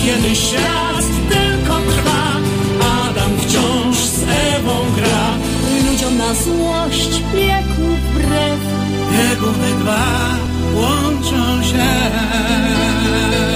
kiedy świat tylko trwa, Adam wciąż z Ewą gra. Ludziom na złość piekł wbrew, Bieguny dwa łączą się.